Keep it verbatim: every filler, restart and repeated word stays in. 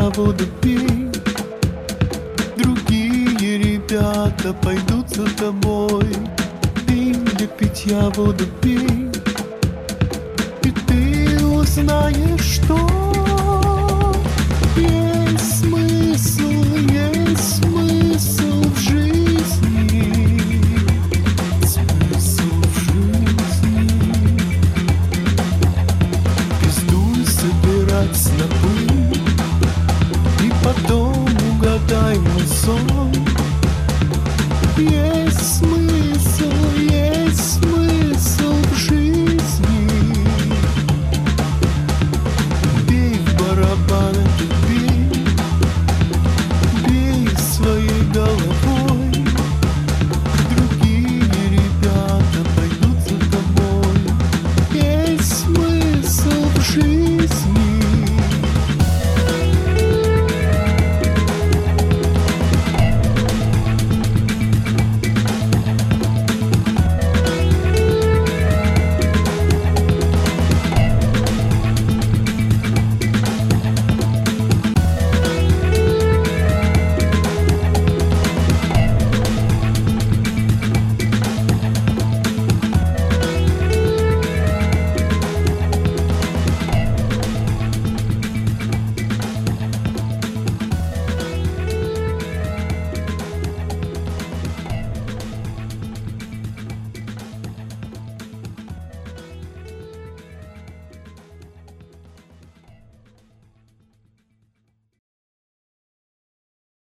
питья воду пей. Другие ребята пойдут за тобой. Ты для питья воду пей, и ты узнаешь, что есть смысл, есть смысл в жизни. Смысл в жизни. Пиздуй собирать снопы, и потом угадай мой сон. Есть смысл, есть